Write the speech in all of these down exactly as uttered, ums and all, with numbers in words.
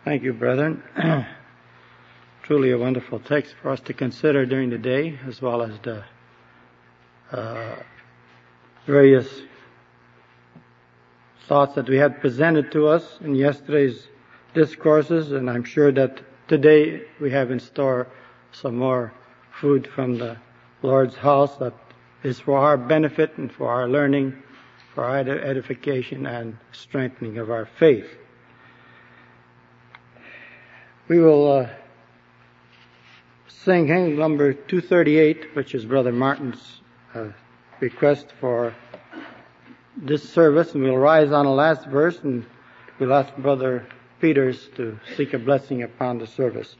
Thank you, brethren. Truly a wonderful text for us to consider during the day, as well as the uh, various thoughts that we had presented to us in yesterday's discourses, and I'm sure that today we have in store some more food from the Lord's house that is for our benefit and for our learning, for our edification and strengthening of our faith. We will uh, sing hymn number two thirty-eight, which is Brother Martin's uh, request for this service, and we'll rise on the last verse, and we'll ask Brother Peters to seek a blessing upon the service.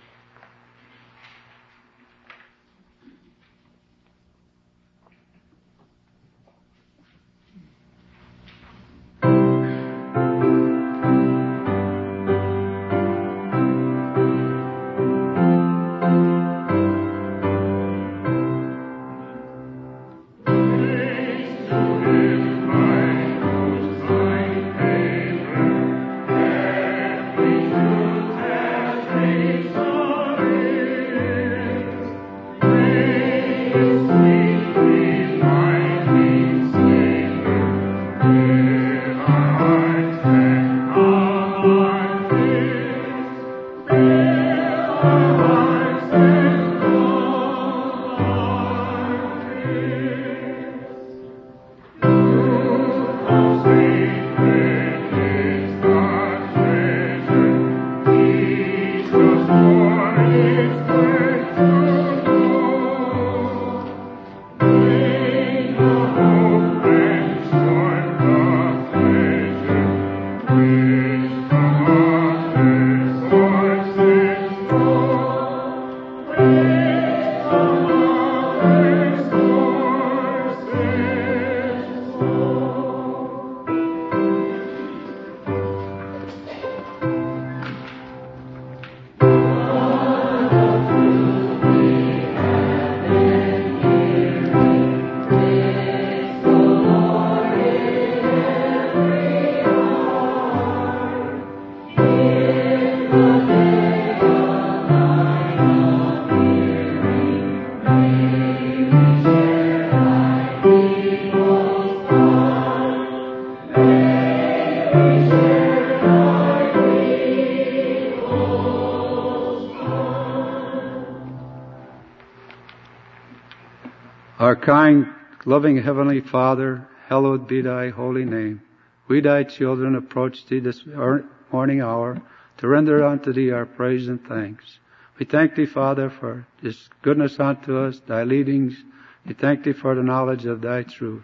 Our kind, loving Heavenly Father, hallowed be thy holy name. We thy children approach thee this morning hour to render unto thee our praise and thanks. We thank thee, Father, for this goodness unto us, thy leadings. We thank thee for the knowledge of thy truth.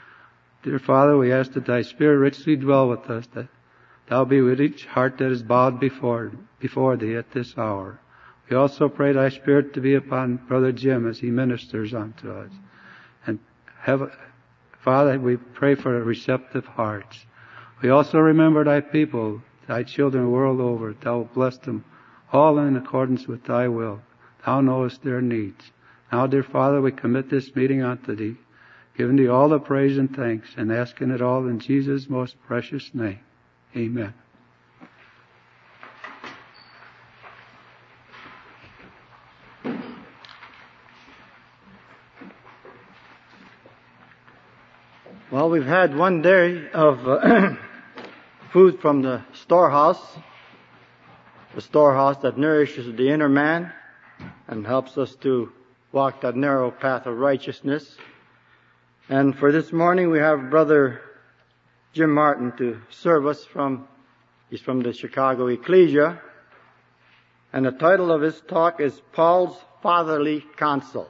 Dear Father, we ask that thy Spirit richly dwell with us, that thou be with each heart that is bowed before, before thee at this hour. We also pray thy Spirit to be upon Brother Jim as he ministers unto us. And have, Father, we pray for receptive hearts. We also remember thy people, thy children the world over. Thou bless them all in accordance with thy will. Thou knowest their needs. Now, dear Father, we commit this meeting unto thee, giving thee all the praise and thanks, and asking it all in Jesus' most precious name. Amen. Well, we've had one day of uh, food from the storehouse, the storehouse that nourishes the inner man and helps us to walk that narrow path of righteousness. And for this morning, we have Brother Jim Martin to serve us from, he's from the Chicago Ecclesia. And the title of his talk is Paul's Fatherly Counsel.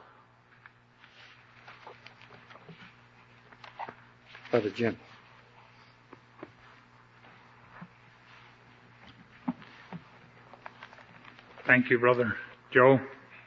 Brother Jim. Thank you, Brother Joe.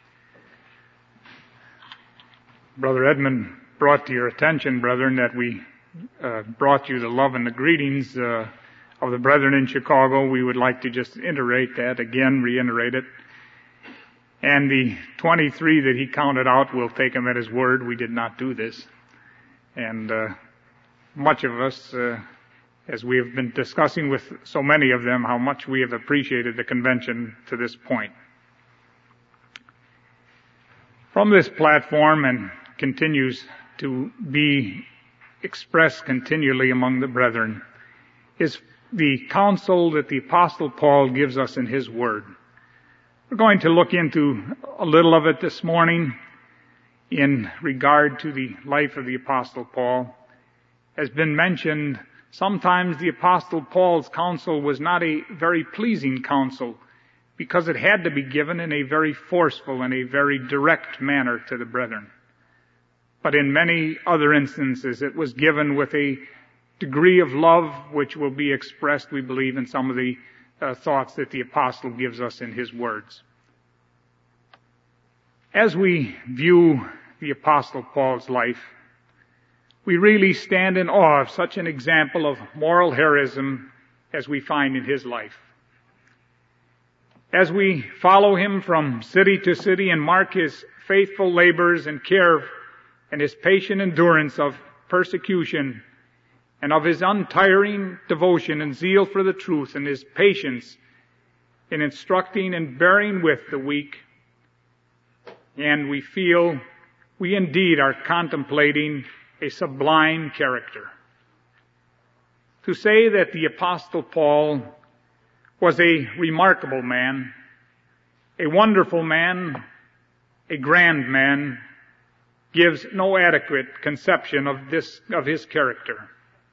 Brother Edmund brought to your attention, brethren, that we uh, brought you the love and the greetings uh, of the brethren in Chicago. We would like to just iterate that again, reiterate it. And the twenty-three that he counted out, we'll take him at his word. We did not do this. And uh, much of us uh, as we have been discussing with so many of them how much we have appreciated the convention to this point. From this platform, and continues to be expressed continually among the brethren, is the counsel that the Apostle Paul gives us in his Word. We're going to look into a little of it this morning in regard to the life of the Apostle Paul. As been mentioned, sometimes the Apostle Paul's counsel was not a very pleasing counsel because it had to be given in a very forceful and a very direct manner to the brethren. But in many other instances, it was given with a degree of love which will be expressed, we believe, in some of the uh, thoughts that the apostle gives us in his words. As we view the Apostle Paul's life, we really stand in awe of such an example of moral heroism as we find in his life. As we follow him from city to city and mark his faithful labors and care and his patient endurance of persecution and of his untiring devotion and zeal for the truth and his patience in instructing and bearing with the weak, and we feel we indeed are contemplating a sublime character. To say that the Apostle Paul was a remarkable man, a wonderful man, a grand man, gives no adequate conception of this, of his character.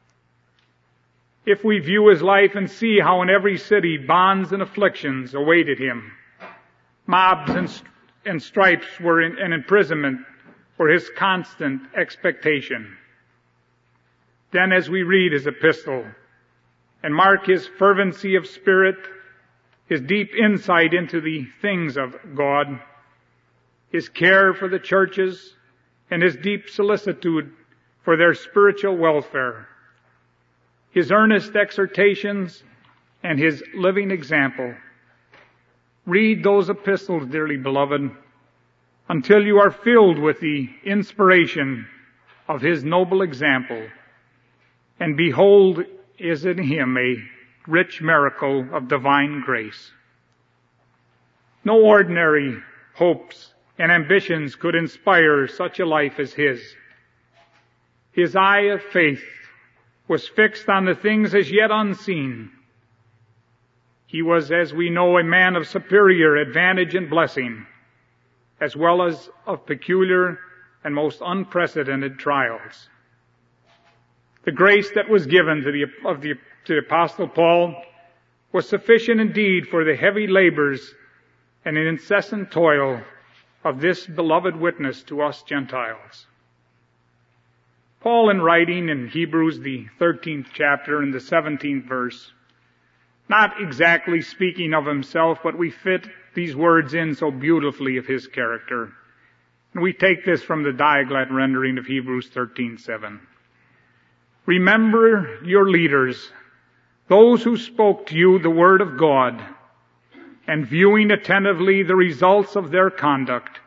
If we view his life and see how in every city bonds and afflictions awaited him, mobs and, and stripes were in, and imprisonment were his constant expectation, then as we read his epistle and mark his fervency of spirit, his deep insight into the things of God, his care for the churches, and his deep solicitude for their spiritual welfare, his earnest exhortations, and his living example. Read those epistles, dearly beloved, until you are filled with the inspiration of his noble example, and behold, is in him a rich miracle of divine grace. No ordinary hopes and ambitions could inspire such a life as his. His eye of faith was fixed on the things as yet unseen. He was, as we know, a man of superior advantage and blessing, as well as of peculiar and most unprecedented trials. The grace that was given to the, of the, to the Apostle Paul was sufficient indeed for the heavy labors and an incessant toil of this beloved witness to us Gentiles. Paul, in writing in Hebrews, the thirteenth chapter and the seventeenth verse, not exactly speaking of himself, but we fit these words in so beautifully of his character. And we take this from the Diaglat rendering of Hebrews thirteen seven. Remember your leaders, those who spoke to you the word of God, and viewing attentively the results of their conduct,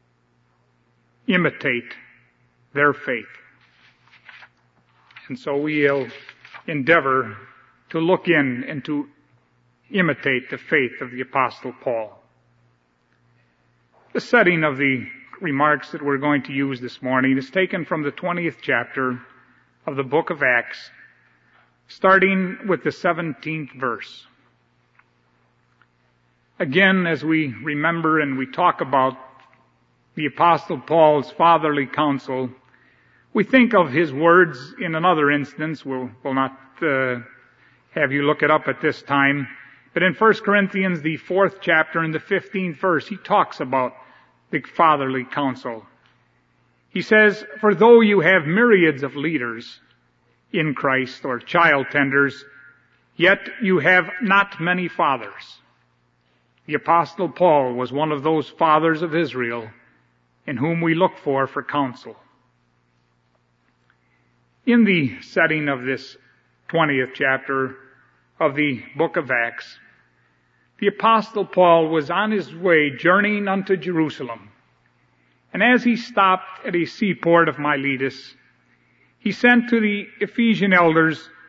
imitate their faith. And so we'll endeavor to look in and to imitate the faith of the Apostle Paul. The setting of the remarks that we're going to use this morning is taken from the twentieth chapter of the book of Acts, starting with the seventeenth verse. Again, as we remember and we talk about the Apostle Paul's fatherly counsel, we think of his words in another instance. We'll, we'll not uh, have you look it up at this time. But in First Corinthians, the fourth chapter and the fifteenth verse, he talks about the fatherly counsel. He says, for though you have myriads of leaders in Christ, or child tenders, yet you have not many fathers. The Apostle Paul was one of those fathers of Israel in whom we look for for counsel. In the setting of this twentieth chapter of the book of Acts, the Apostle Paul was on his way journeying unto Jerusalem. And as he stopped at a seaport of Miletus, he sent to the Ephesian elders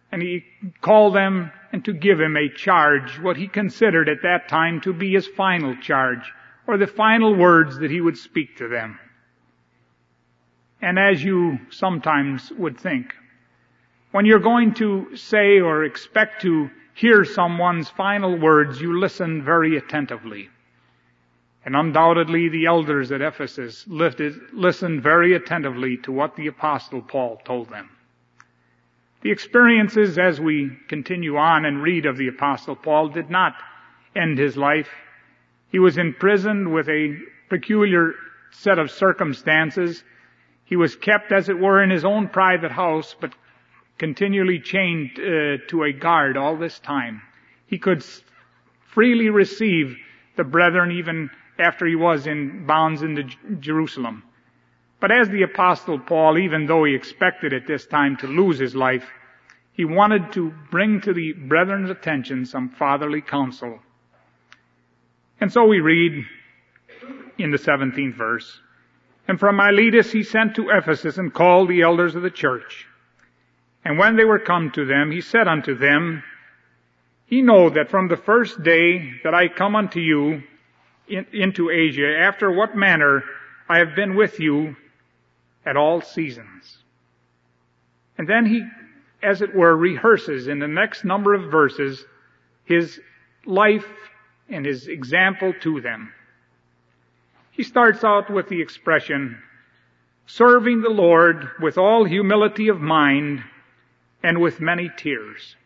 And he called them and to give him a charge, what he considered at that time to be his final charge, or the final words that he would speak to them. And as you sometimes would think, when you're going to say or expect to hear someone's final words, you listen very attentively. And undoubtedly the elders at Ephesus listened very attentively to what the Apostle Paul told them. The experiences as we continue on and read of the Apostle Paul did not end his life. He was imprisoned with a peculiar set of circumstances. He was kept, as it were, in his own private house, but continually chained uh, to a guard all this time. He could s- freely receive the brethren even after he was in bonds into J- Jerusalem. But as the Apostle Paul, even though he expected at this time to lose his life, he wanted to bring to the brethren's attention some fatherly counsel. And so we read in the seventeenth verse, "And from Miletus he sent to Ephesus and called the elders of the church. And when they were come to them, he said unto them, Ye know that from the first day that I come unto you in, into Asia, after what manner I have been with you at all seasons." And then he, as it were, rehearses in the next number of verses his life and his example to them. He starts out with the expression, "Serving the Lord with all humility of mind and with many tears."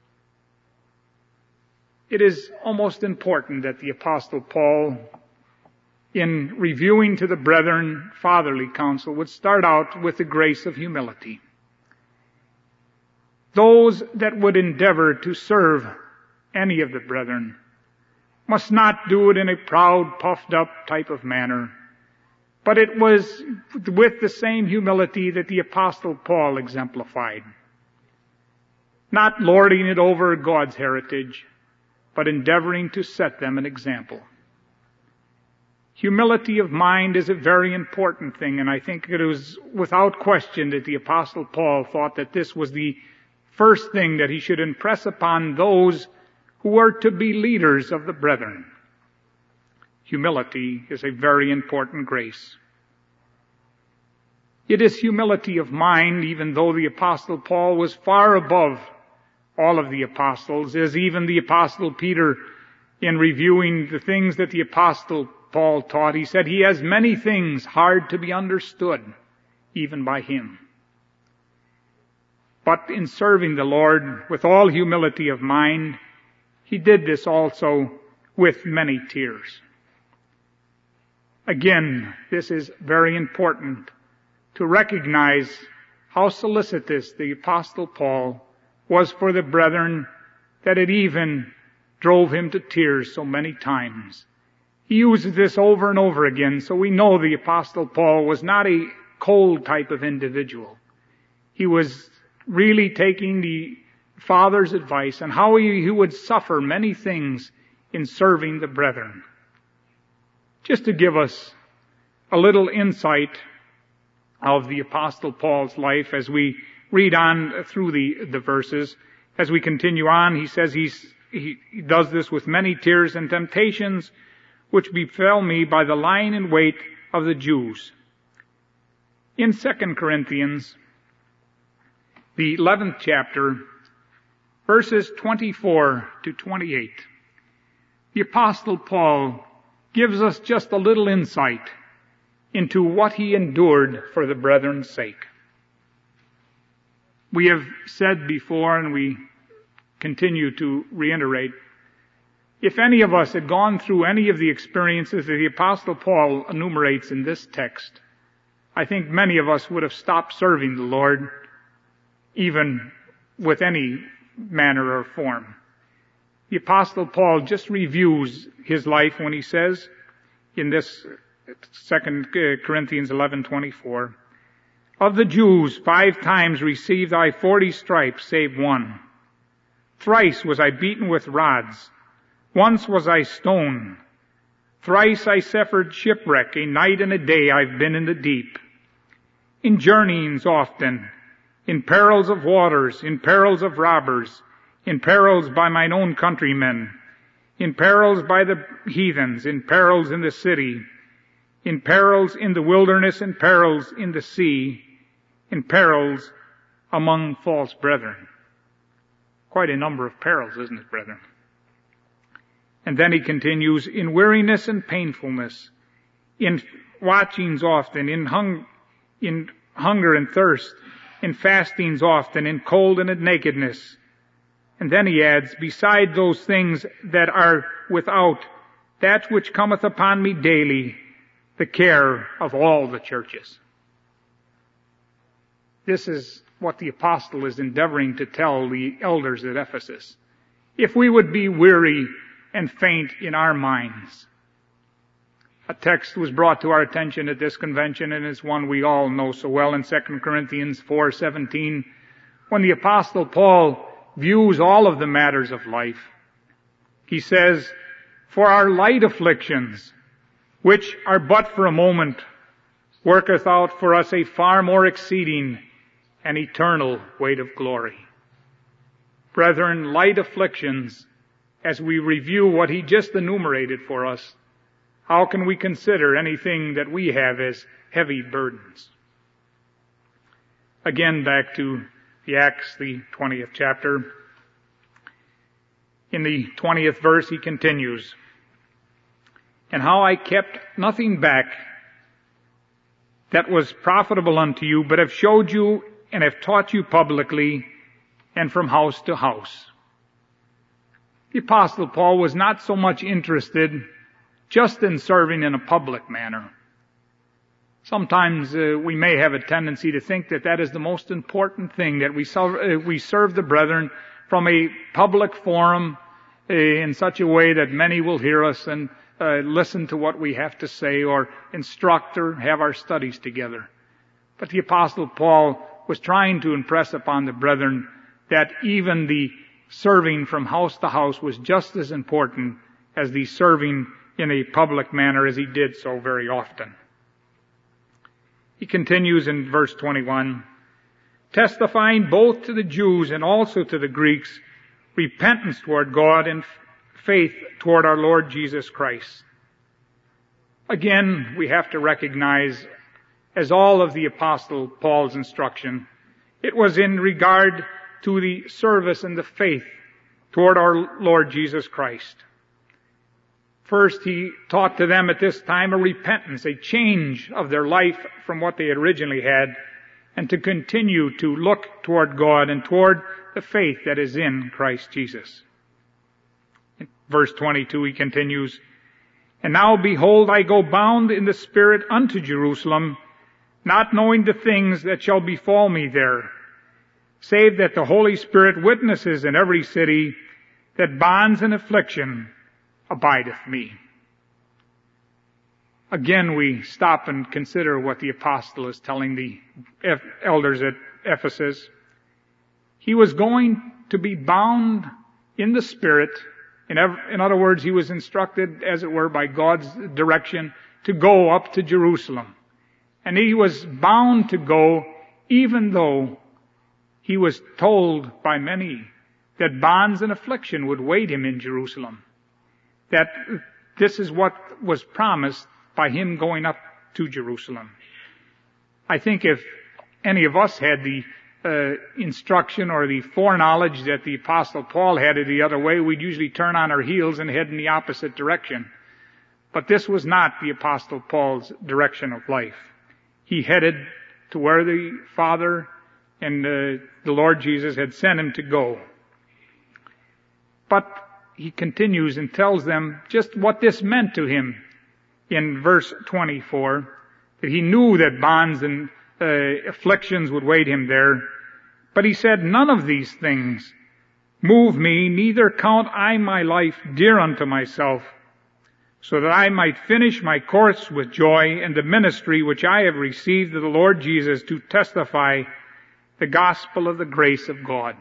It is almost important that the Apostle Paul, in reviewing to the brethren fatherly counsel, would start out with the grace of humility. Those that would endeavor to serve any of the brethren must not do it in a proud, puffed up type of manner, but it was with the same humility that the Apostle Paul exemplified. Not lording it over God's heritage, but endeavoring to set them an example. Humility of mind is a very important thing, and I think it was without question that the Apostle Paul thought that this was the first thing that he should impress upon those who were to be leaders of the brethren. Humility is a very important grace. It is humility of mind, even though the Apostle Paul was far above all of the apostles, as even the Apostle Peter, in reviewing the things that the Apostle Paul taught, he said he has many things hard to be understood, even by him. But in serving the Lord with all humility of mind, he did this also with many tears. Again, this is very important to recognize how solicitous the Apostle Paul was for the brethren, that it even drove him to tears so many times. He uses this over and over again, so we know the Apostle Paul was not a cold type of individual. He was really taking the Father's advice on how he, he would suffer many things in serving the brethren. Just to give us a little insight of the Apostle Paul's life as we read on through the, the verses. As we continue on, he says he's, he, he does this with many tears and temptations which befell me by the lying in wait of the Jews. In Second Corinthians, the eleventh chapter, verses twenty-four to twenty-eight, the Apostle Paul gives us just a little insight into what he endured for the brethren's sake. We have said before, and we continue to reiterate, if any of us had gone through any of the experiences that the Apostle Paul enumerates in this text, I think many of us would have stopped serving the Lord, even with any manner or form. The Apostle Paul just reviews his life when he says in this Second Corinthians eleven twenty-four, "Of the Jews five times received I forty stripes, save one. Thrice was I beaten with rods. Once was I stoned. Thrice I suffered shipwreck. A night and a day I've been in the deep. In journeyings often, in perils of waters, in perils of robbers, in perils by mine own countrymen, in perils by the heathens, in perils in the city, in perils in the wilderness, in perils in the sea, in perils among false brethren. Quite a number of perils, isn't it, brethren? And then he continues, in weariness and painfulness, in watchings often, in, hung, in hunger and thirst, in fastings often, in cold and in nakedness. And then he adds, beside those things that are without, that which cometh upon me daily, the care of all the churches. This is what the apostle is endeavoring to tell the elders at Ephesus. If we would be weary and faint in our minds. A text was brought to our attention at this convention, and it's one we all know so well in Second Corinthians four seventeen, when the apostle Paul views all of the matters of life. He says, for our light afflictions, which are but for a moment, worketh out for us a far more exceeding and eternal weight of glory. Brethren, light afflictions, as we review what he just enumerated for us, how can we consider anything that we have as heavy burdens? Again, back to the Acts, the twentieth chapter. In the twentieth verse, he continues, and how I kept nothing back that was profitable unto you, but have showed you and have taught you publicly and from house to house. The Apostle Paul was not so much interested just in serving in a public manner. Sometimes uh, we may have a tendency to think that that is the most important thing, that we serve, uh, we serve the brethren from a public forum uh, in such a way that many will hear us and uh, listen to what we have to say, or instruct or have our studies together. But the Apostle Paul was trying to impress upon the brethren that even the serving from house to house was just as important as the serving in a public manner, as he did so very often. He continues in verse twenty-one, testifying both to the Jews and also to the Greeks repentance toward God and faith toward our Lord Jesus Christ. Again, we have to recognize, as all of the Apostle Paul's instruction, it was in regard to the service and the faith toward our Lord Jesus Christ. First, he taught to them at this time a repentance, a change of their life from what they had originally had, and to continue to look toward God and toward the faith that is in Christ Jesus. In verse twenty-two, he continues, and now behold, I go bound in the Spirit unto Jerusalem, not knowing the things that shall befall me there, save that the Holy Spirit witnesses in every city that bonds and affliction abideth me. Again, we stop and consider what the apostle is telling the elders at Ephesus. He was going to be bound in the Spirit. In, in other words, he was instructed, as it were, by God's direction to go up to Jerusalem. And he was bound to go even though he was told by many that bonds and affliction would wait him in Jerusalem. That this is what was promised by him going up to Jerusalem. I think if any of us had the uh, instruction or the foreknowledge that the Apostle Paul had it the other way, we'd usually turn on our heels and head in the opposite direction. But this was not the Apostle Paul's direction of life. He headed to where the Father and uh, the Lord Jesus had sent him to go. But he continues and tells them just what this meant to him in verse twenty-four, that he knew that bonds and uh, afflictions would wait him there. But he said, none of these things move me, neither count I my life dear unto myself, so that I might finish my course with joy and the ministry which I have received of the Lord Jesus to testify the gospel of the grace of God.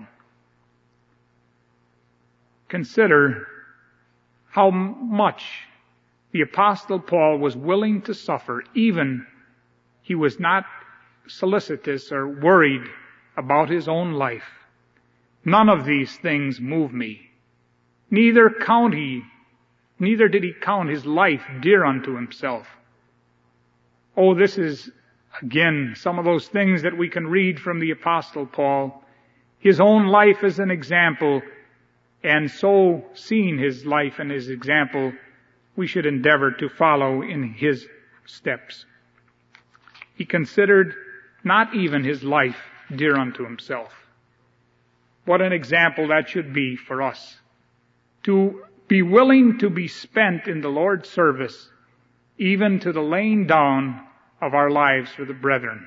Consider how much the Apostle Paul was willing to suffer. Even he was not solicitous or worried about his own life. None of these things move me. Neither count he, neither did he count his life dear unto himself. Oh, this is, again, some of those things that we can read from the Apostle Paul. His own life as an example, and so seeing his life and his example, we should endeavor to follow in his steps. He considered not even his life dear unto himself. What an example that should be for us. To be willing to be spent in the Lord's service, even to the laying down of our lives for the brethren.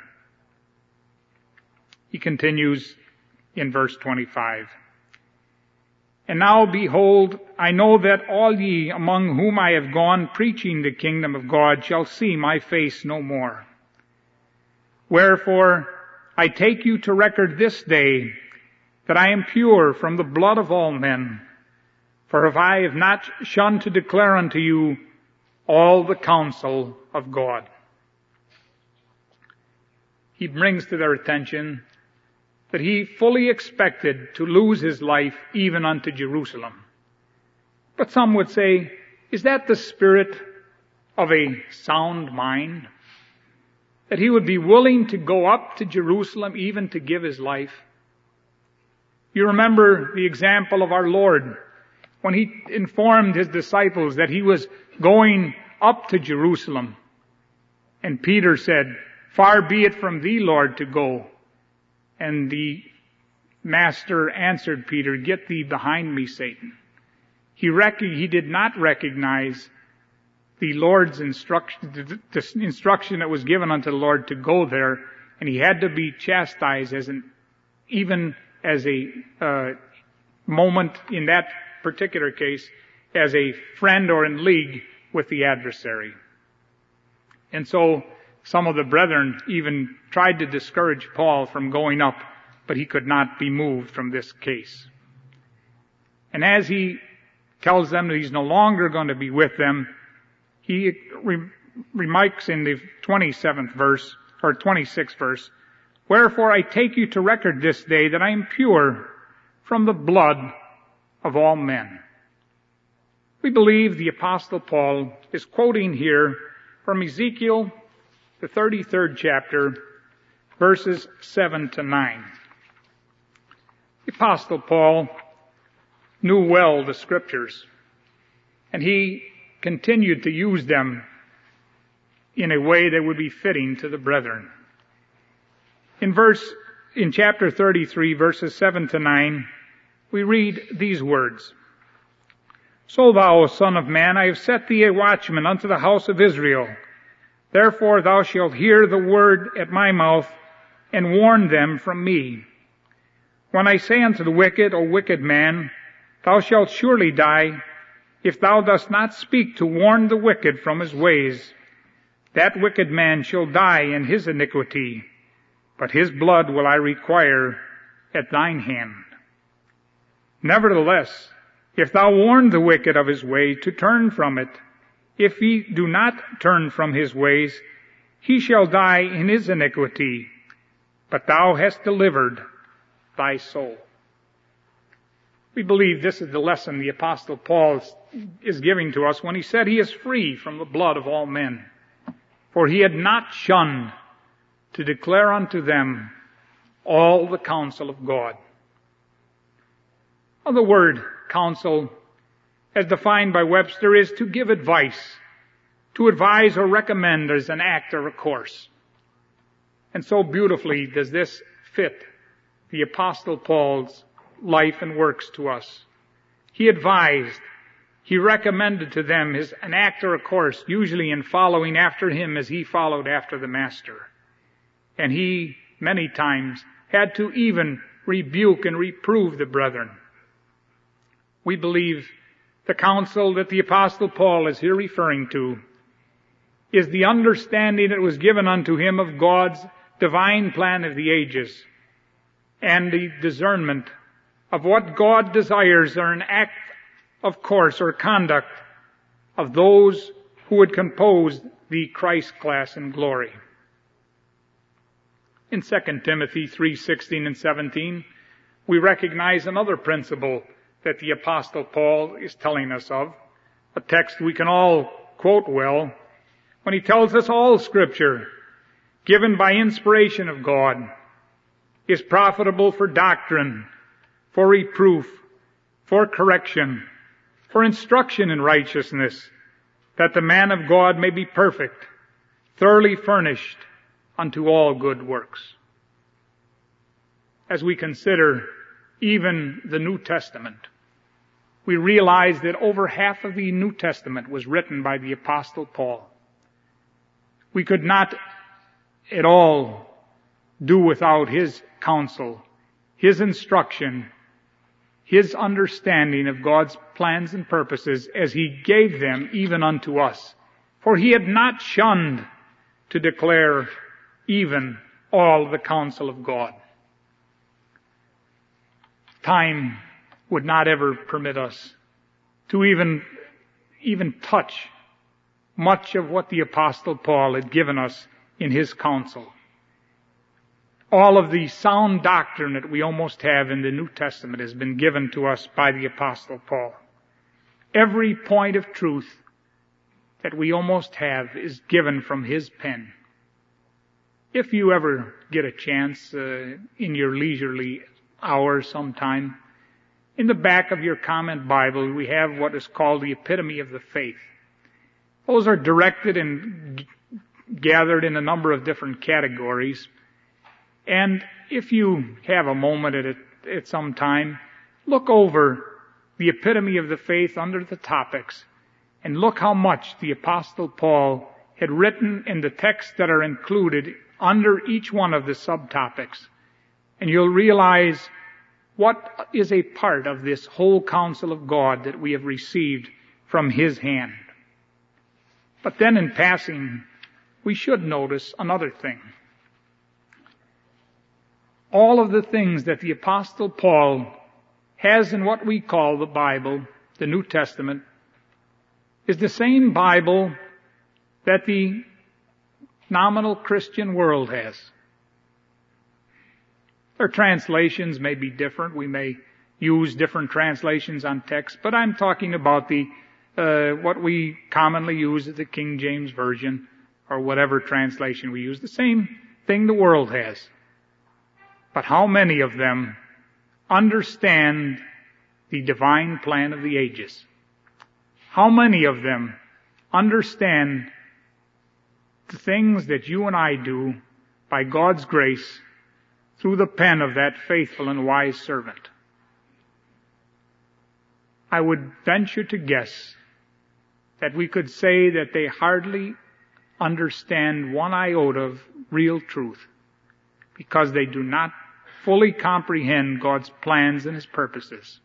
He continues in verse twenty-five. And now behold, I know that all ye among whom I have gone preaching the kingdom of God shall see my face no more. Wherefore I take you to record this day that I am pure from the blood of all men. For if I have not shunned to declare unto you all the counsel of God. He brings to their attention that he fully expected to lose his life even unto Jerusalem. But some would say, is that the spirit of a sound mind? That he would be willing to go up to Jerusalem even to give his life? You remember the example of our Lord when he informed his disciples that he was going up to Jerusalem. And Peter said, far be it from thee, Lord, to go. And the master answered Peter, get thee behind me, Satan. He, rec- he did not recognize the Lord's instruction, the instruction that was given unto the Lord to go there, and he had to be chastised as an, even as a uh, moment in that particular case, as a friend or in league with the adversary. And so some of the brethren even tried to discourage Paul from going up, but he could not be moved from this case. And as he tells them that he's no longer going to be with them, he re- remarks in the twenty-seventh verse, or twenty-sixth verse, wherefore I take you to record this day that I am pure from the blood of all men. We believe the Apostle Paul is quoting here from Ezekiel, the thirty-third chapter, verses seven to nine. The Apostle Paul knew well the Scriptures, and he continued to use them in a way that would be fitting to the brethren. In verse, in chapter thirty-three, verses seven to nine, we read these words. So thou, O son of man, I have set thee a watchman unto the house of Israel. Therefore thou shalt hear the word at my mouth, and warn them from me. When I say unto the wicked, O wicked man, thou shalt surely die, if thou dost not speak to warn the wicked from his ways, that wicked man shall die in his iniquity, but his blood will I require at thine hand. Nevertheless, if thou warn the wicked of his way to turn from it, if he do not turn from his ways, he shall die in his iniquity, but thou hast delivered thy soul. We believe this is the lesson the Apostle Paul is giving to us when he said he is free from the blood of all men. For he had not shunned to declare unto them all the counsel of God. Now, the word counsel, as defined by Webster, is to give advice, to advise or recommend as an act or a course. And so beautifully does this fit the Apostle Paul's life and works to us. He advised, he recommended to them his, an act or a course, usually in following after him as he followed after the Master. And he, many times, had to even rebuke and reprove the brethren. We believe the counsel that the Apostle Paul is here referring to is the understanding that was given unto him of God's divine plan of the ages and the discernment of what God desires or an act of course or conduct of those who would compose the Christ class in glory. In Second Timothy three sixteen and seventeen, we recognize another principle that the Apostle Paul is telling us of, a text we can all quote well, when he tells us all Scripture, given by inspiration of God, is profitable for doctrine, for reproof, for correction, for instruction in righteousness, that the man of God may be perfect, thoroughly furnished unto all good works. As we consider even the New Testament, we realize that over half of the New Testament was written by the Apostle Paul. We could not at all do without his counsel, his instruction, his understanding of God's plans and purposes as he gave them even unto us. For he had not shunned to declare even all the counsel of God. Time would not ever permit us to even, even touch much of what the Apostle Paul had given us in his counsel. All of the sound doctrine that we almost have in the New Testament has been given to us by the Apostle Paul. Every point of truth that we almost have is given from his pen. If you ever get a chance uh, in your leisurely hours sometime, in the back of your comment Bible, we have what is called the epitome of the faith. Those are directed and g- gathered in a number of different categories. And if you have a moment at, it, at some time, look over the epitome of the faith under the topics and look how much the Apostle Paul had written in the texts that are included under each one of the subtopics. And you'll realize what is a part of this whole counsel of God that we have received from his hand. But then in passing, we should notice another thing. All of the things that the Apostle Paul has in what we call the Bible, the New Testament, is the same Bible that the nominal Christian world has. Their translations may be different. We may use different translations on text, but I'm talking about the uh, what we commonly use as the King James Version or whatever translation we use. The same thing the world has. But how many of them understand the divine plan of the ages? How many of them understand the things that you and I do by God's grace through the pen of that faithful and wise servant? I would venture to guess that we could say that they hardly understand one iota of real truth because they do not fully comprehend God's plans and his purposes.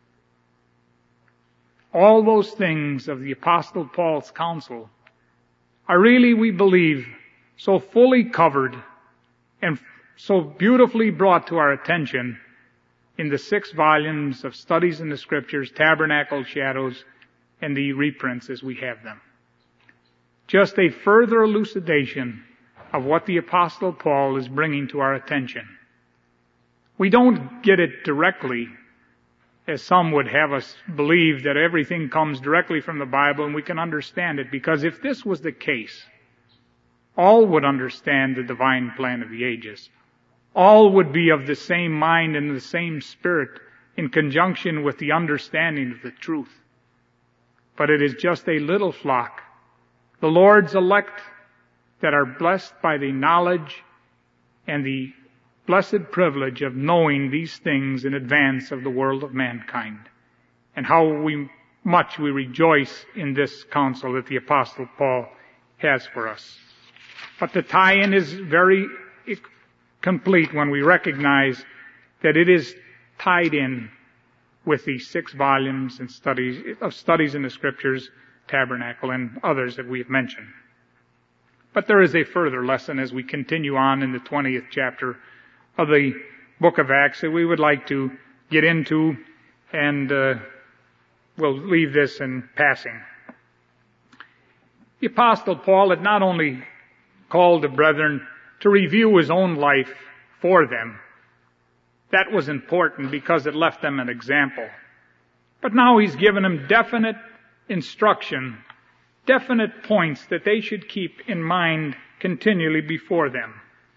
All those things of the Apostle Paul's counsel are really, we believe, so fully covered and so beautifully brought to our attention in the six volumes of Studies in the Scriptures, Tabernacle Shadows, and the reprints as we have them. Just a further elucidation of what the Apostle Paul is bringing to our attention. We don't get it directly, as some would have us believe that everything comes directly from the Bible and we can understand it, because if this was the case, all would understand the divine plan of the ages. All would be of the same mind and the same spirit in conjunction with the understanding of the truth. But it is just a little flock, the Lord's elect, that are blessed by the knowledge and the blessed privilege of knowing these things in advance of the world of mankind. And how we much we rejoice in this counsel that the Apostle Paul has for us. But the tie-in is very complete when we recognize that it is tied in with the six volumes and studies of Studies in the Scriptures, Tabernacle, and others that we have mentioned. But there is a further lesson as we continue on in the twentieth chapter of the book of Acts that we would like to get into, and uh, we'll leave this in passing. The Apostle Paul had not only called the brethren to review his own life for them. That was important because it left them an example. But now he's given them definite instruction, definite points that they should keep in mind continually before them.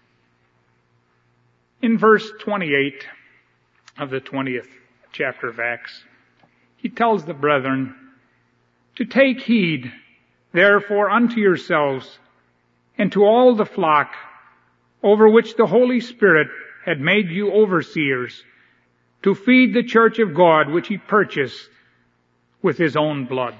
In verse twenty-eight of the twentieth chapter of Acts, he tells the brethren to take heed, therefore, unto yourselves and to all the flock over which the Holy Spirit had made you overseers, to feed the church of God which he purchased with his own blood.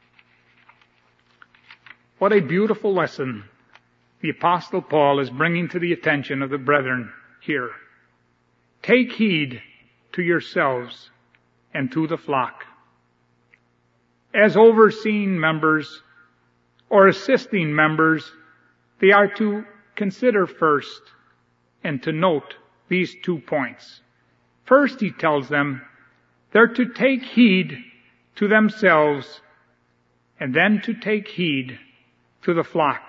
What a beautiful lesson the Apostle Paul is bringing to the attention of the brethren here. Take heed to yourselves and to the flock. As overseeing members or assisting members, they are to consider first and to note these two points. First, he tells them they're to take heed to themselves and then to take heed to the flock.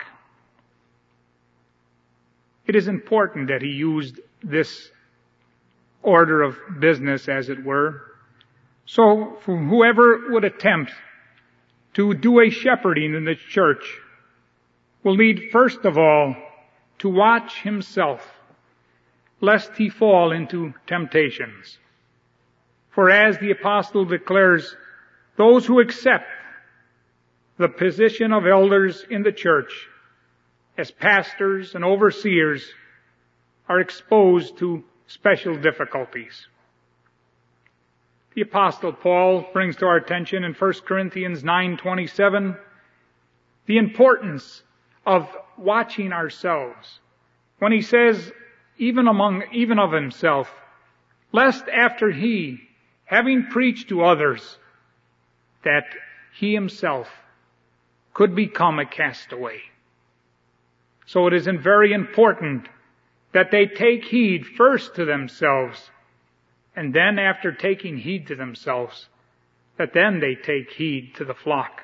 It is important that he used this order of business, as it were. So for whoever would attempt to do a shepherding in the church will need first of all to watch himself, lest he fall into temptations. For as the apostle declares, those who accept the position of elders in the church as pastors and overseers are exposed to special difficulties. The apostle Paul brings to our attention in First Corinthians nine twenty-seven the importance of watching ourselves when he says, even among, even of himself, lest after he, having preached to others, that he himself could become a castaway. So it is very important that they take heed first to themselves, and then after taking heed to themselves, that then they take heed to the flock.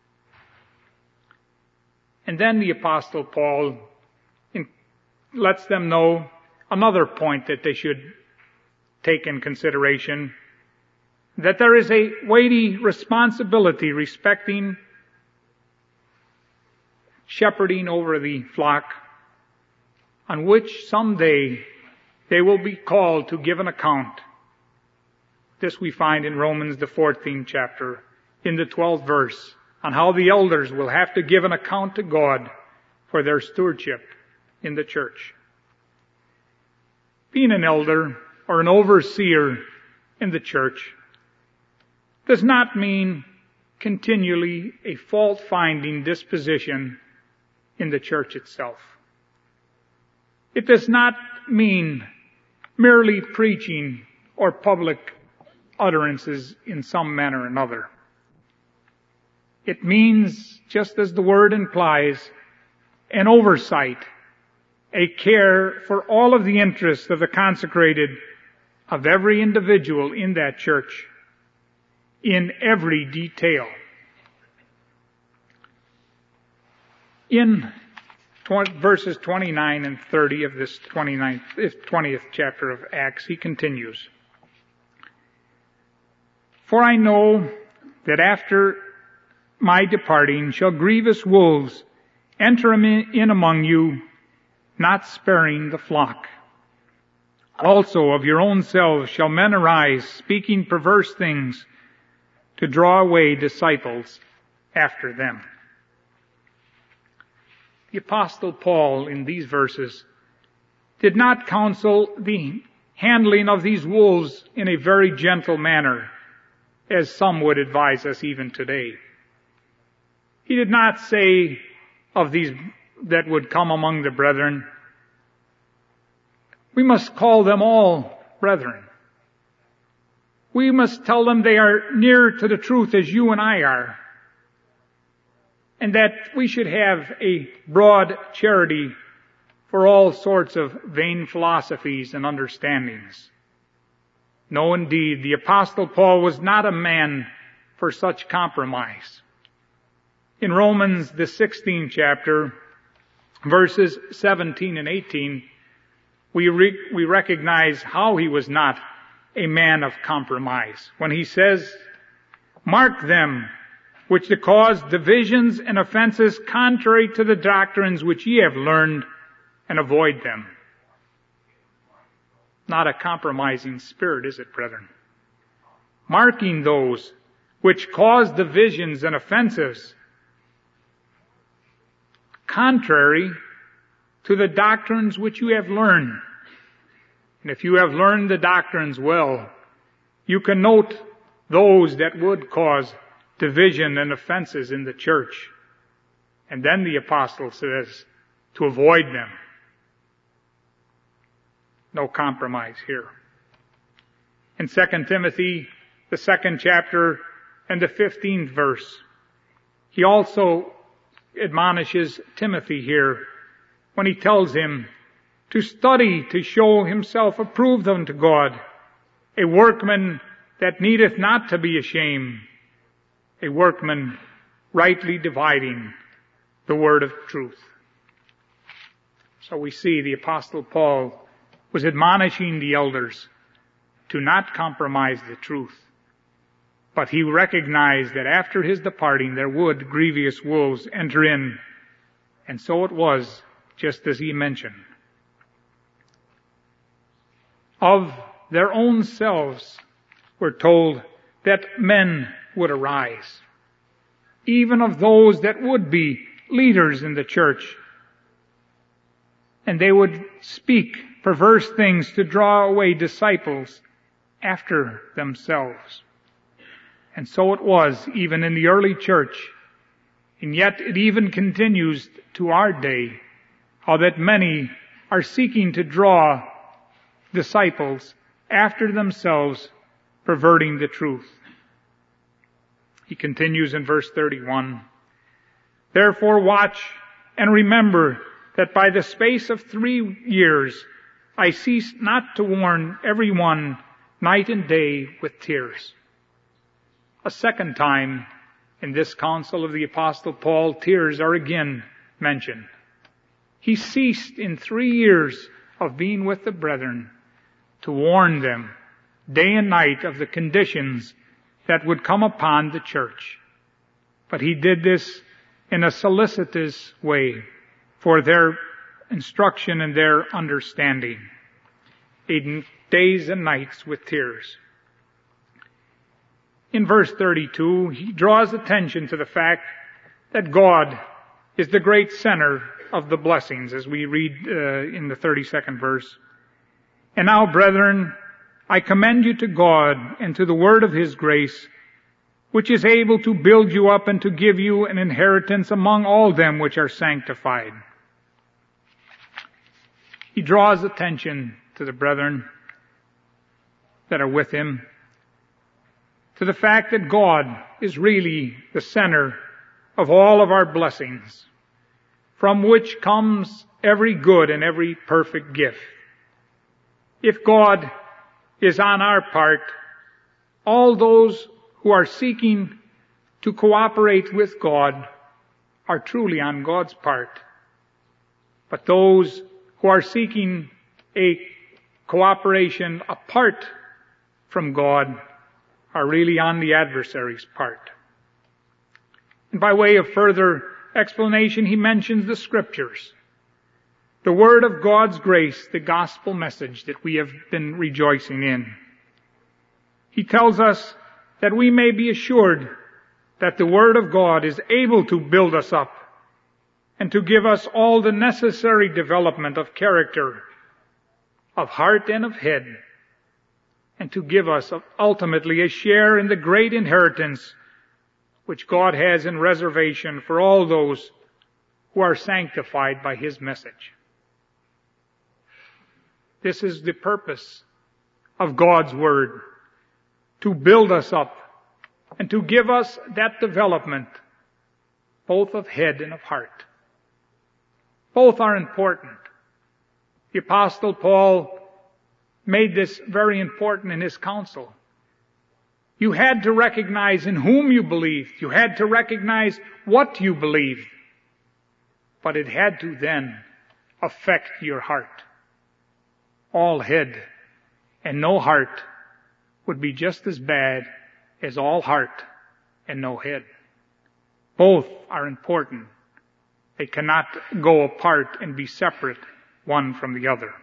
And then the Apostle Paul in, lets them know another point that they should take in consideration, that there is a weighty responsibility respecting shepherding over the flock, on which someday they will be called to give an account. This we find in Romans, the fourteenth chapter, in the twelfth verse, on how the elders will have to give an account to God for their stewardship in the church. Being an elder or an overseer in the church does not mean continually a fault-finding disposition in the church itself. It does not mean merely preaching or public utterances in some manner or another. It means, just as the word implies, an oversight, a care for all of the interests of the consecrated, of every individual in that church, in every detail. In verses twenty-nine and thirty of this twenty-ninth, twentieth chapter of Acts, he continues, "For I know that after my departing shall grievous wolves enter in among you, not sparing the flock. Also of your own selves shall men arise, speaking perverse things, to draw away disciples after them." The Apostle Paul, in these verses, did not counsel the handling of these wolves in a very gentle manner, as some would advise us even today. He did not say of these that would come among the brethren, we must call them all brethren. We must tell them they are near to the truth as you and I are, and that we should have a broad charity for all sorts of vain philosophies and understandings. No, indeed, the Apostle Paul was not a man for such compromise. In Romans, the sixteenth chapter, verses seventeen and eighteen, we re- we recognize how he was not a man of compromise. When he says, "Mark them which to cause divisions and offenses contrary to the doctrines which ye have learned, and avoid them." Not a compromising spirit, is it, brethren? Marking those which cause divisions and offenses contrary to the doctrines which you have learned. And if you have learned the doctrines well, you can note those that would cause division and offenses in the church. And then the apostle says to avoid them. No compromise here. In Second Timothy, the second chapter and the fifteenth verse, he also admonishes Timothy here when he tells him to study to show himself approved unto God, a workman that needeth not to be ashamed, a workman rightly dividing the word of truth. So we see the Apostle Paul was admonishing the elders to not compromise the truth. But he recognized that after his departing there would grievous wolves enter in. And so it was, just as he mentioned. Of their own selves, we're told that men would arise. Even of those that would be leaders in the church. And they would speak perverse things to draw away disciples after themselves. And so it was even in the early church. And yet it even continues to our day, how that many are seeking to draw disciples after themselves, perverting the truth. He continues in verse thirty-one, "Therefore watch and remember that by the space of three years I cease not to warn every one night and day with tears." A second time in this counsel of the Apostle Paul, tears are again mentioned. He ceased in three years of being with the brethren to warn them day and night of the conditions that would come upon the church. But he did this in a solicitous way for their instruction and their understanding. In days and nights with tears. In verse thirty-two, he draws attention to the fact that God is the great center of the blessings, as we read uh, in the thirty-second verse. "And now, brethren, I commend you to God and to the word of His grace, which is able to build you up and to give you an inheritance among all them which are sanctified." He draws attention to the brethren that are with him, to the fact that God is really the center of all of our blessings, from which comes every good and every perfect gift. If God is on our part, all those who are seeking to cooperate with God are truly on God's part. But those who are seeking a cooperation apart from God are really on the adversary's part. And by way of further explanation, he mentions the Scriptures, the Word of God's grace, the gospel message that we have been rejoicing in. He tells us that we may be assured that the Word of God is able to build us up and to give us all the necessary development of character, of heart and of head, and to give us ultimately a share in the great inheritance which God has in reservation for all those who are sanctified by His message. This is the purpose of God's Word, to build us up and to give us that development, both of head and of heart. Both are important. The Apostle Paul made this very important in his counsel. You had to recognize in whom you believed. You had to recognize what you believed. But it had to then affect your heart. all head and no heart would be just as bad as all heart and no head. Both are important. They cannot go apart and be separate one from the other.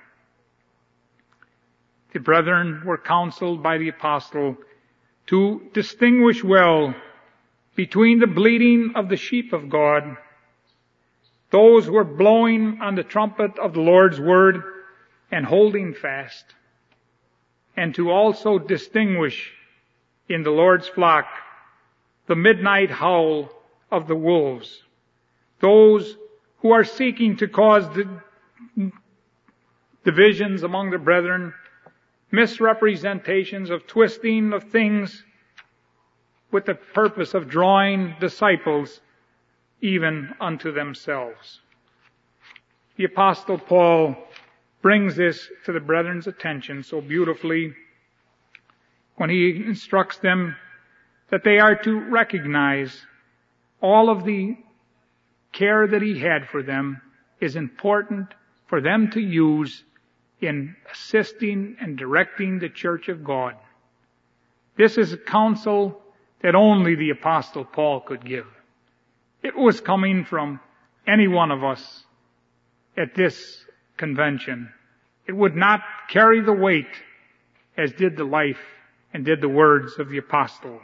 The brethren were counseled by the apostle to distinguish well between the bleating of the sheep of God, those who are blowing on the trumpet of the Lord's word and holding fast, and to also distinguish in the Lord's flock the midnight howl of the wolves, those who are seeking to cause the divisions among the brethren, misrepresentations of twisting of things with the purpose of drawing disciples even unto themselves. The Apostle Paul brings this to the brethren's attention so beautifully when he instructs them that they are to recognize all of the care that he had for them is important for them to use in assisting and directing the church of God. This is a counsel that only the Apostle Paul could give. It was coming from any one of us at this convention. It would not carry the weight as did the life and did the words of the apostle.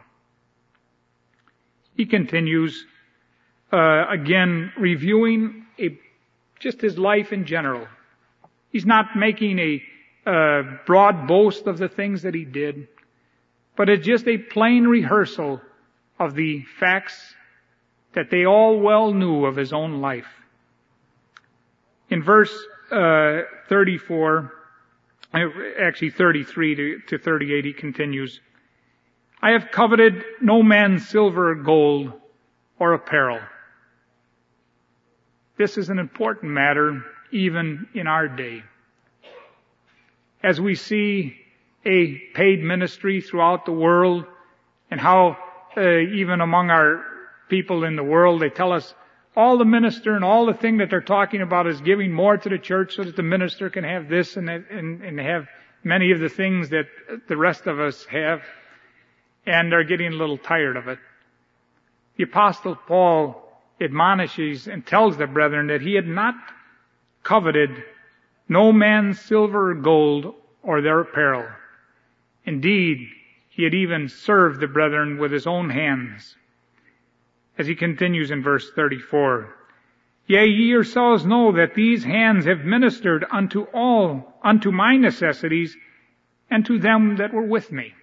He continues, uh, again, reviewing a, just his life in general. He's not making a uh, broad boast of the things that he did, but it's just a plain rehearsal of the facts that they all well knew of his own life. In verse uh, thirty-four, actually thirty-three to, to thirty-eight, he continues, I have coveted no man's silver or gold or apparel. This is an important matter even in our day. As we see a paid ministry throughout the world and how uh, even among our people in the world they tell us all the minister and all the thing that they're talking about is giving more to the church so that the minister can have this and, that, and, and have many of the things that the rest of us have, and are getting a little tired of it. The Apostle Paul admonishes and tells the brethren that he had not coveted no man's silver or gold or their apparel. Indeed, he had even served the brethren with his own hands. As he continues in verse thirty-four, Yea, ye yourselves know that these hands have ministered unto all, unto my necessities, and to them that were with me.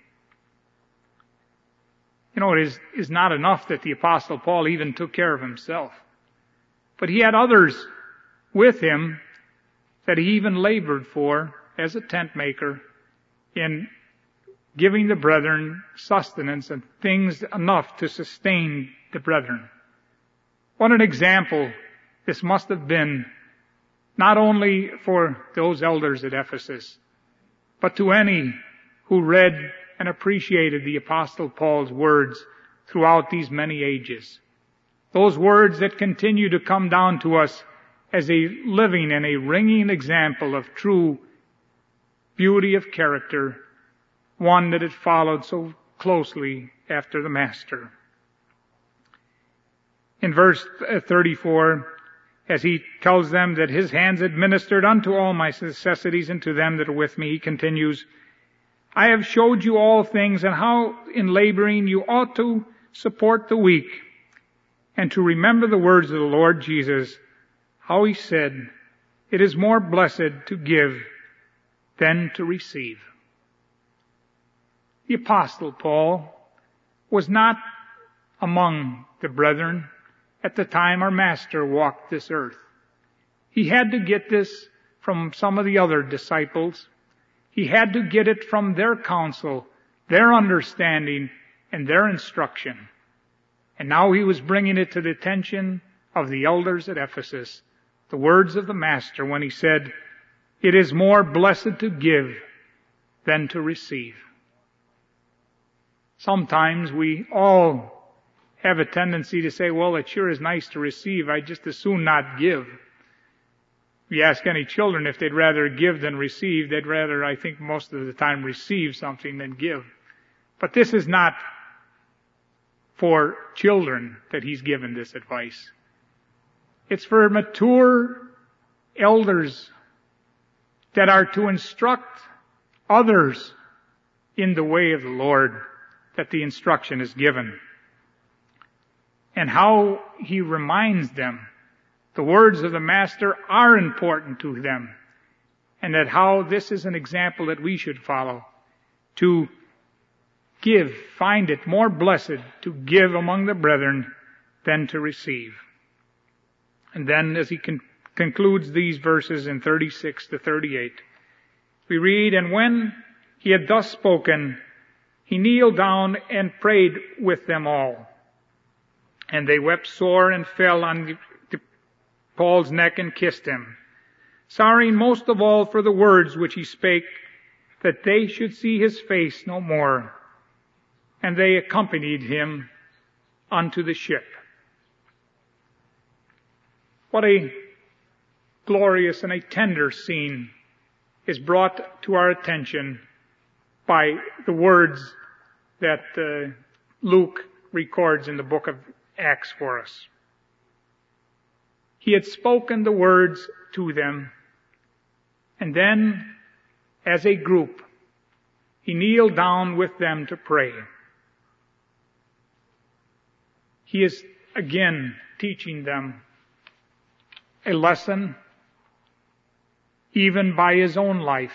You know, it is, is not enough that the Apostle Paul even took care of himself. But he had others with him that he even labored for as a tent maker in giving the brethren sustenance and things enough to sustain the brethren. What an example this must have been, not only for those elders at Ephesus, but to any who read and appreciated the Apostle Paul's words throughout these many ages. Those words that continue to come down to us as a living and a ringing example of true beauty of character, one that had followed so closely after the Master. In verse thirty-four, as he tells them that his hands had ministered unto all my necessities and to them that are with me, he continues, I have showed you all things and how in laboring you ought to support the weak and to remember the words of the Lord Jesus, how he said, it is more blessed to give than to receive. The Apostle Paul was not among the brethren at the time our Master walked this earth. He had to get this from some of the other disciples. He had to get it from their counsel, their understanding, and their instruction. And now he was bringing it to the attention of the elders at Ephesus, the words of the Master when he said, it is more blessed to give than to receive. Sometimes we all have a tendency to say, well, it sure is nice to receive. I just as soon not give. If you ask any children if they'd rather give than receive, they'd rather, I think, most of the time receive something than give. But this is not for children that he's given this advice. It's for mature elders that are to instruct others in the way of the Lord that the instruction is given. And how he reminds them the words of the Master are important to them, and that how this is an example that we should follow. To give, find it more blessed to give among the brethren than to receive. And then as he con- concludes these verses in thirty-six to thirty-eight, we read, "And when he had thus spoken, he kneeled down and prayed with them all. And they wept sore and fell on the, the Paul's neck and kissed him, sorrowing most of all for the words which he spake, that they should see his face no more. And they accompanied him unto the ship." What a glorious and a tender scene is brought to our attention by the words that uh, Luke records in the book of Acts for us. He had spoken the words to them, and then, as a group, he kneeled down with them to pray. He is again teaching them a lesson, even by his own life,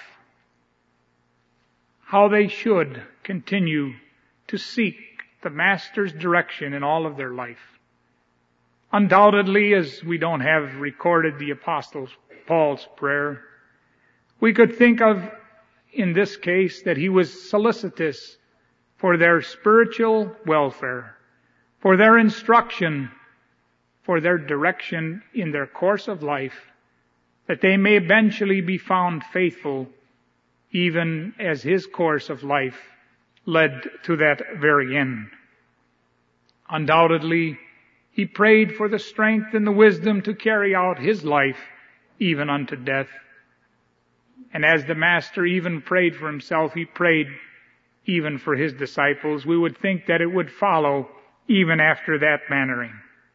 how they should continue to seek the Master's direction in all of their life. Undoubtedly, as we don't have recorded the Apostle Paul's prayer, we could think of, in this case, that he was solicitous for their spiritual welfare, for their instruction, for their direction in their course of life, that they may eventually be found faithful, even as his course of life led to that very end. Undoubtedly, he prayed for the strength and the wisdom to carry out his life even unto death. And as the Master even prayed for himself, he prayed even for his disciples. We would think that it would follow even after that mannering.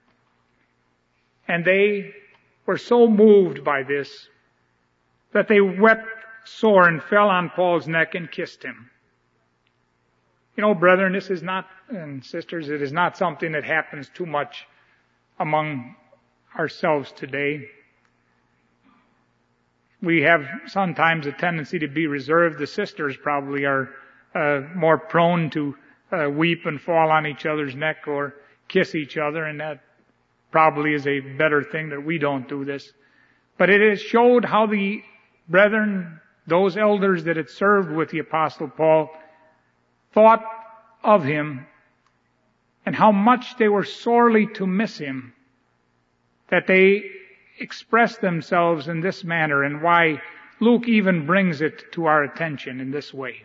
And they were so moved by this that they wept sore and fell on Paul's neck and kissed him. You know, brethren, this is not, and sisters, it is not something that happens too much among ourselves today. We have sometimes a tendency to be reserved. The sisters probably are uh, more prone to uh, weep and fall on each other's neck or kiss each other, and that probably is a better thing that we don't do this. But it has showed how the brethren, those elders that had served with the Apostle Paul, thought of him and how much they were sorely to miss him, that they expressed themselves in this manner, and why Luke even brings it to our attention in this way.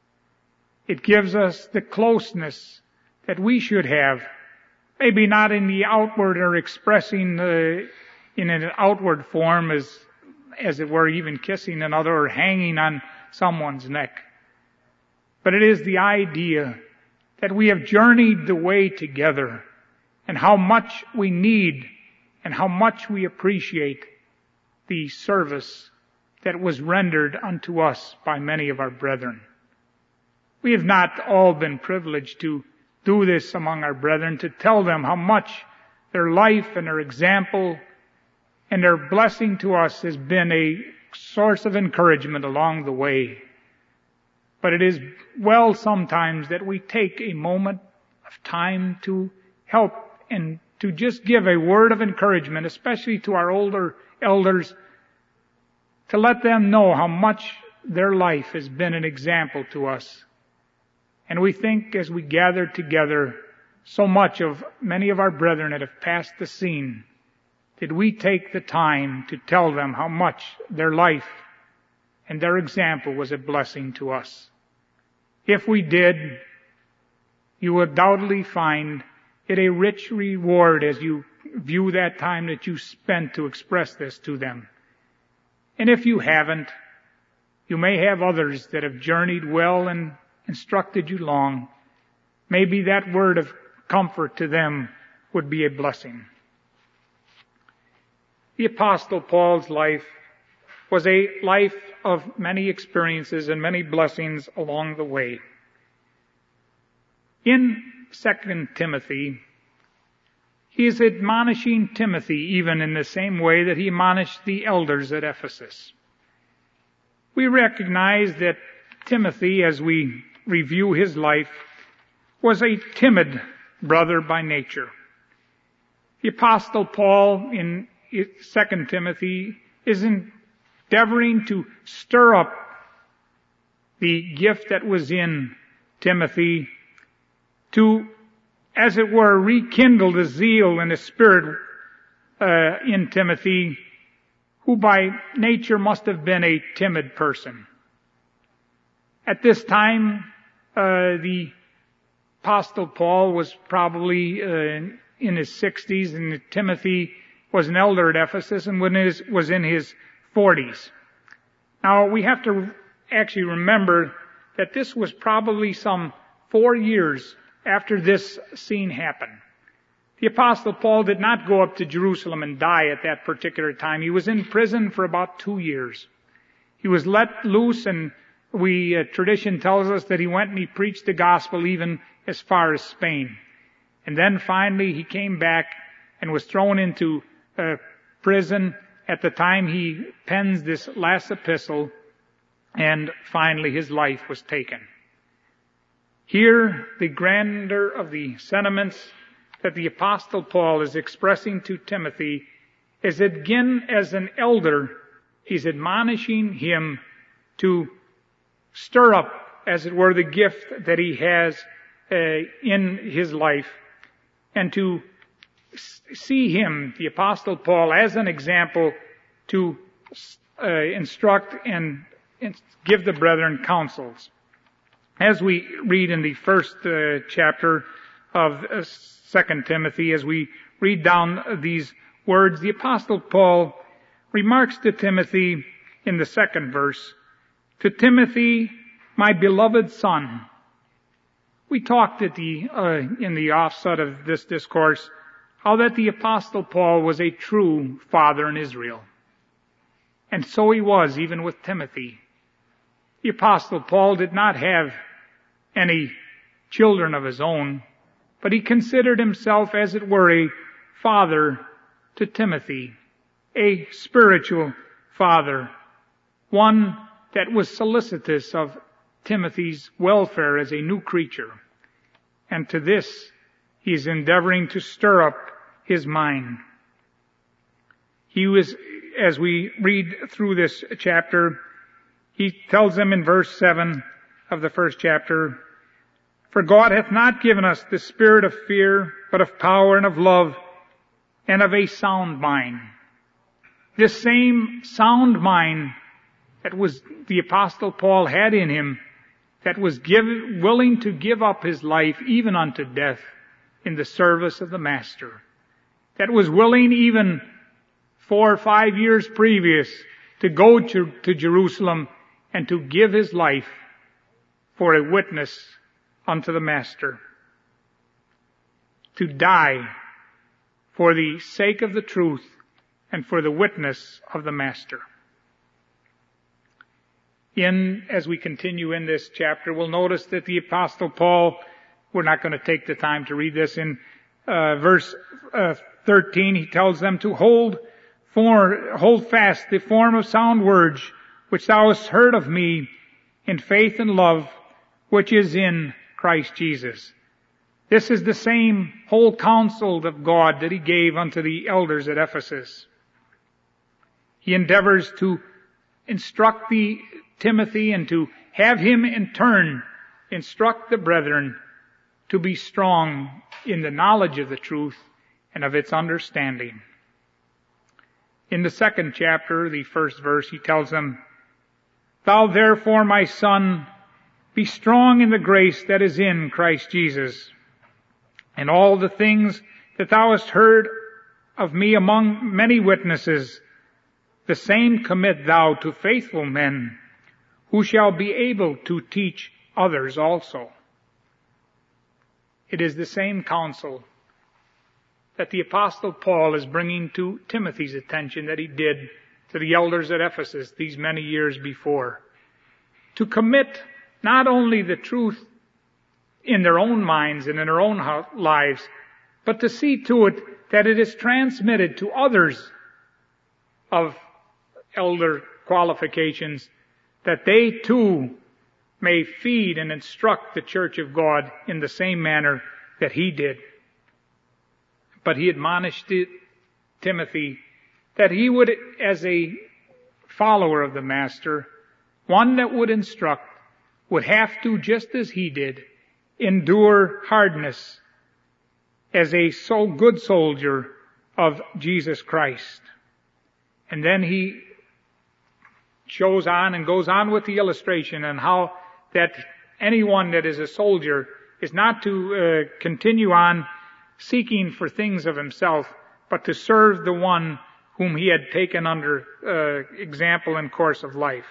It gives us the closeness that we should have, maybe not in the outward or expressing uh, in an outward form as, as it were, even kissing another or hanging on someone's neck. But it is the idea that we have journeyed the way together, and how much we need and how much we appreciate the service that was rendered unto us by many of our brethren. We have not all been privileged to do this among our brethren, to tell them how much their life and their example and their blessing to us has been a source of encouragement along the way. But it is well sometimes that we take a moment of time to help and to just give a word of encouragement, especially to our older elders, to let them know how much their life has been an example to us. And we think as we gather together, so much of many of our brethren that have passed the scene, did we take the time to tell them how much their life and their example was a blessing to us. If we did, you would doubtlessly find it a rich reward as you view that time that you spent to express this to them. And if you haven't, you may have others that have journeyed well and instructed you long. Maybe that word of comfort to them would be a blessing. The Apostle Paul's life was a life of many experiences and many blessings along the way. In Second Timothy, he is admonishing Timothy even in the same way that he admonished the elders at Ephesus. We recognize that Timothy, as we review his life, was a timid brother by nature. The Apostle Paul in Second Timothy is endeavoring to stir up the gift that was in Timothy, to, as it were, rekindle the zeal and the spirit uh, in Timothy, who by nature must have been a timid person. At this time, uh, the Apostle Paul was probably uh, in his sixties, and Timothy was an elder at Ephesus and was in his forties. Now, we have to actually remember that this was probably some four years after this scene happened. The Apostle Paul did not go up to Jerusalem and die at that particular time. He was in prison for about two years. He was let loose, and we uh, tradition tells us that he went and he preached the gospel even as far as Spain. And then finally he came back and was thrown into uh, prison at the time he pens this last epistle, and finally his life was taken. Here, the grandeur of the sentiments that the Apostle Paul is expressing to Timothy is again, as an elder, he's admonishing him to stir up, as it were, the gift that he has uh, in his life, and to see him, the Apostle Paul, as an example to uh, instruct and, and give the brethren counsels. As we read in the first uh, chapter of uh, Second Timothy, as we read down these words, the Apostle Paul remarks to Timothy in the second verse, "To Timothy, my beloved son." We talked at the uh, in the offset of this discourse how that the Apostle Paul was a true father in Israel. And so he was even with Timothy. The Apostle Paul did not have any children of his own, but he considered himself, as it were, a father to Timothy, a spiritual father, one that was solicitous of Timothy's welfare as a new creature. And to this, he is endeavoring to stir up his mind. He was, as we read through this chapter, he tells them in verse seven of the first chapter, "For God hath not given us the spirit of fear, but of power and of love and of a sound mind." This same sound mind that was the Apostle Paul had in him, that was give, willing to give up his life even unto death in the service of the Master, that was willing even four or five years previous to go to, to Jerusalem and to give his life for a witness unto the Master, to die for the sake of the truth and for the witness of the Master. In, as we continue in this chapter, we'll notice that the Apostle Paul, we're not going to take the time to read this, in uh, verse uh, thirteen, he tells them to hold for, hold fast the form of sound words which thou hast heard of me in faith and love which is in Christ Jesus. This is the same whole counsel of God that he gave unto the elders at Ephesus. He endeavors to instruct the Timothy and to have him in turn instruct the brethren to be strong in the knowledge of the truth and of its understanding. In the second chapter, the first verse, he tells them, "Thou therefore, my son, be strong in the grace that is in Christ Jesus. And all the things that thou hast heard of me among many witnesses, the same commit thou to faithful men, who shall be able to teach others also. It is the same counsel that the Apostle Paul is bringing to Timothy's attention that he did to the elders at Ephesus these many years before. To commit not only the truth in their own minds and in their own lives, but to see to it that it is transmitted to others of elder qualifications, that they too may feed and instruct the church of God in the same manner that he did. But he admonished Timothy that he would, as a follower of the Master, one that would instruct, would have to, just as he did, endure hardness as a so good soldier of Jesus Christ. And then he shows on and goes on with the illustration on how that anyone that is a soldier is not to uh, continue on seeking for things of himself, but to serve the one whom he had taken under uh, example and course of life.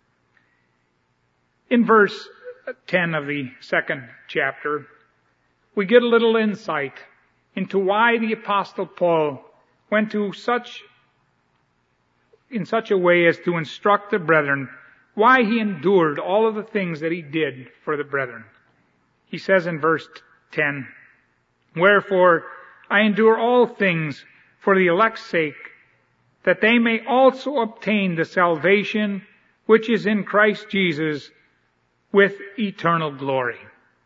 In verse ten of the second chapter, we get a little insight into why the Apostle Paul went to such, in such a way as to instruct the brethren, why he endured all of the things that he did for the brethren. He says in verse ten, "Wherefore I endure all things for the elect's sake, that they may also obtain the salvation which is in Christ Jesus with eternal glory."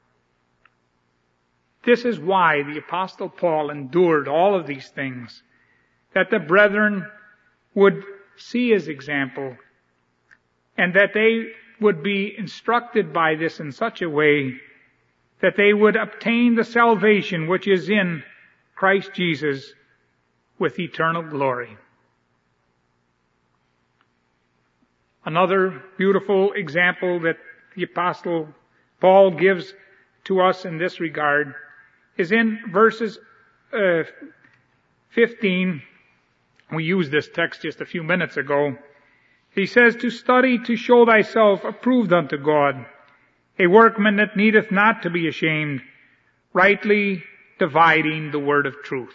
This is why the Apostle Paul endured all of these things, that the brethren would see his example, and that they would be instructed by this in such a way that they would obtain the salvation which is in Christ Jesus with eternal glory. Another beautiful example that the Apostle Paul gives to us in this regard is in verses uh, fifteen. We used this text just a few minutes ago. He says, "To study to show thyself approved unto God, a workman that needeth not to be ashamed, rightly dividing the word of truth."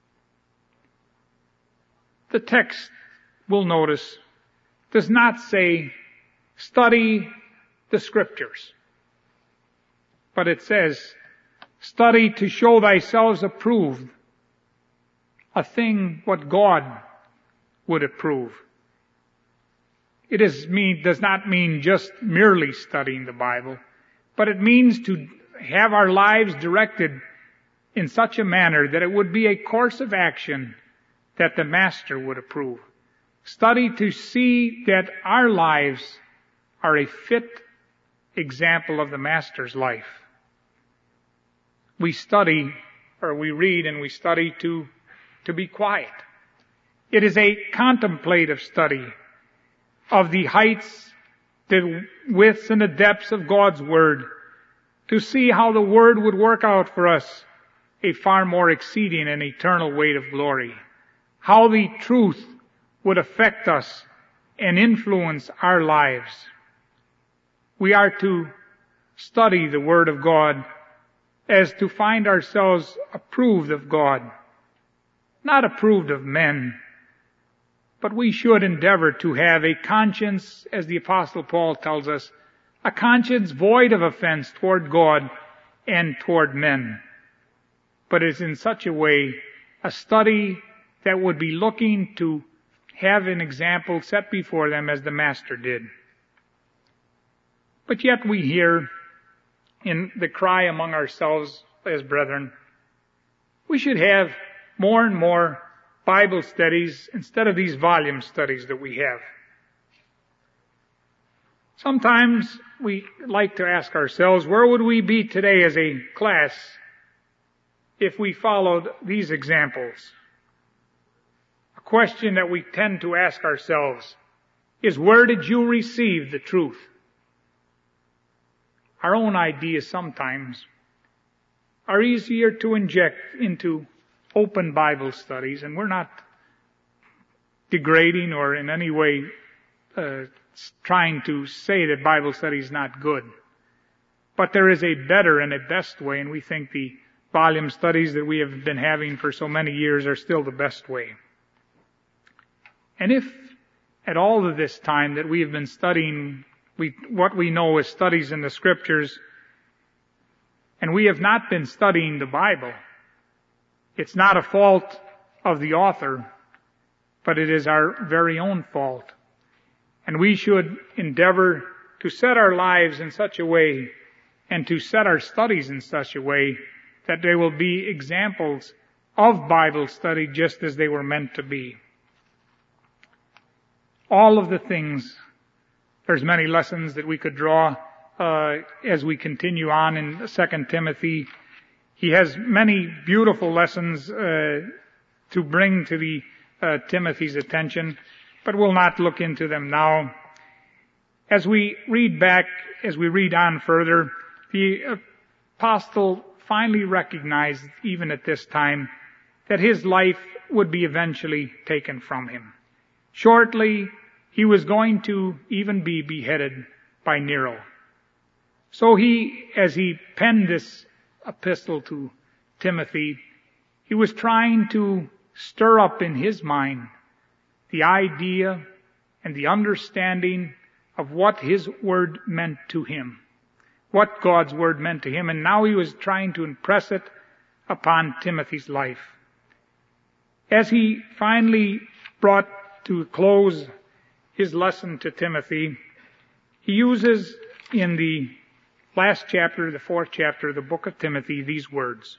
The text, we'll notice, does not say, study the Scriptures. But it says, study to show thyself approved, a thing what God would approve. It is mean, does not mean just merely studying the Bible, but it means to have our lives directed in such a manner that it would be a course of action that the Master would approve. Study to see that our lives are a fit example of the Master's life. We study, or we read and we study to, to be quiet. It is a contemplative study of the heights, the widths and the depths of God's Word, to see how the Word would work out for us a far more exceeding and eternal weight of glory. How the truth would affect us and influence our lives. We are to study the Word of God as to find ourselves approved of God, not approved of men, but we should endeavor to have a conscience, as the Apostle Paul tells us, a conscience void of offense toward God and toward men. But it's in such a way, a study that would be looking to have an example set before them as the Master did. But yet we hear in the cry among ourselves as brethren, we should have more and more Bible studies instead of these volume studies that we have. Sometimes we like to ask ourselves, where would we be today as a class if we followed these examples? A question that we tend to ask ourselves is, where did you receive the truth? Our own ideas sometimes are easier to inject into open Bible studies, and we're not degrading or in any way uh, trying to say that Bible study is not good. But there is a better and a best way, and we think the volume studies that we have been having for so many years are still the best way. And if at all of this time that we have been studying we, what we know as studies in the Scriptures, and we have not been studying the Bible, it's not a fault of the author, but it is our very own fault. And we should endeavor to set our lives in such a way and to set our studies in such a way that they will be examples of Bible study just as they were meant to be. All of the things, there's many lessons that we could draw uh, as we continue on in Second Timothy. He has many beautiful lessons uh, to bring to the uh, Timothy's attention, but we'll not look into them now. As we read back, as we read on further, the apostle finally recognized, even at this time, that his life would be eventually taken from him. Shortly, he was going to even be beheaded by Nero. So he, as he penned this epistle to Timothy, he was trying to stir up in his mind the idea and the understanding of what his word meant to him, what God's word meant to him, and now he was trying to impress it upon Timothy's life. As he finally brought to a close his lesson to Timothy, he uses in the last chapter, the fourth chapter of the book of Timothy, these words.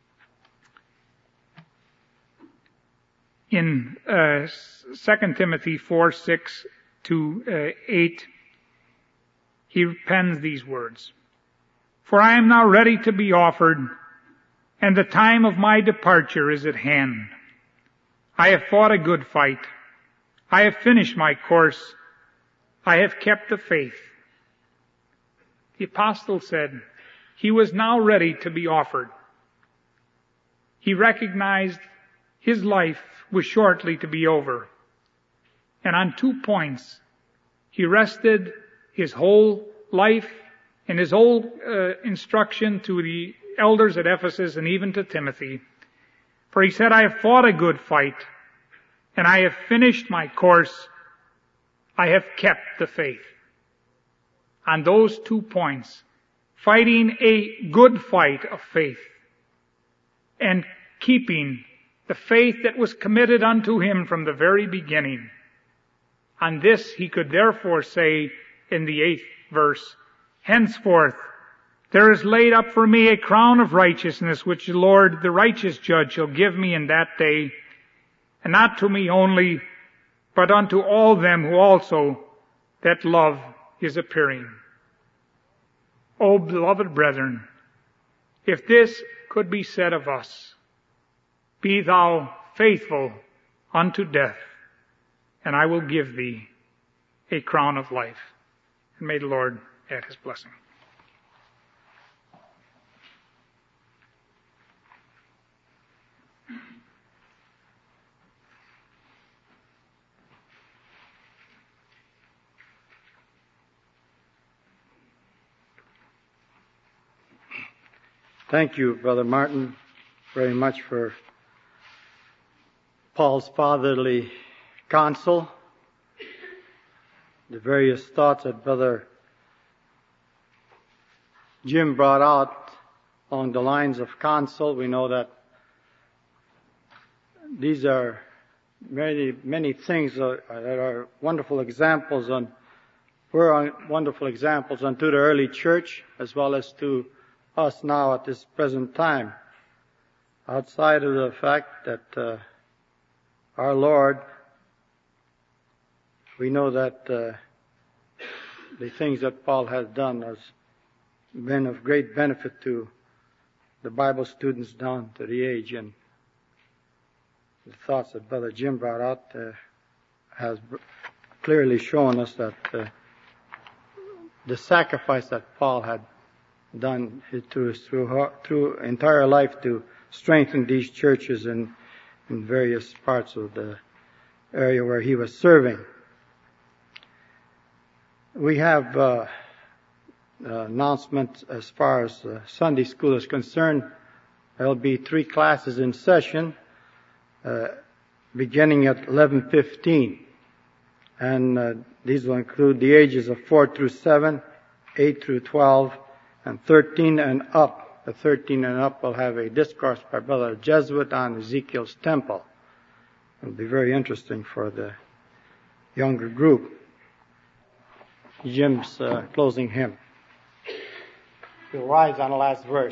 In uh, Second Timothy four, six to uh, eight, he pens these words. For I am now ready to be offered, and the time of my departure is at hand. I have fought a good fight. I have finished my course. I have kept the faith. The apostle said he was now ready to be offered. He recognized his life was shortly to be over. And on two points, he rested his whole life and his whole uh, instruction to the elders at Ephesus and even to Timothy. For he said, I have fought a good fight, and I have finished my course. I have kept the faith. On those two points, fighting a good fight of faith and keeping the faith that was committed unto him from the very beginning. On this he could therefore say in the eighth verse, henceforth there is laid up for me a crown of righteousness, which the Lord, the righteous judge, shall give me in that day, and not to me only, but unto all them who also that love his appearing. O beloved brethren, if this could be said of us, be thou faithful unto death, and I will give thee a crown of life. And may the Lord add his blessing. Thank you, Brother Martin, very much for Paul's fatherly counsel, the various thoughts that Brother Jim brought out along the lines of counsel. We know that these are many, many things that are wonderful examples on, were wonderful examples unto the early church as well as to us now at this present time. Outside of the fact that uh, our Lord, we know that uh, the things that Paul has done has been of great benefit to the Bible students down to the age, and the thoughts that Brother Jim brought out uh, has clearly shown us that uh, the sacrifice that Paul had done through through through entire life to strengthen these churches in in various parts of the area where he was serving. We have uh, uh, announcements as far as uh, Sunday school is concerned. There will be three classes in session, uh, beginning at eleven fifteen. And uh, these will include the ages of four through seven, eight through twelve, and thirteen and up. The thirteen and up will have a discourse by Brother Jesuit on Ezekiel's temple. It will be very interesting for the younger group. Jim's uh, closing hymn. We'll rise on the last verse.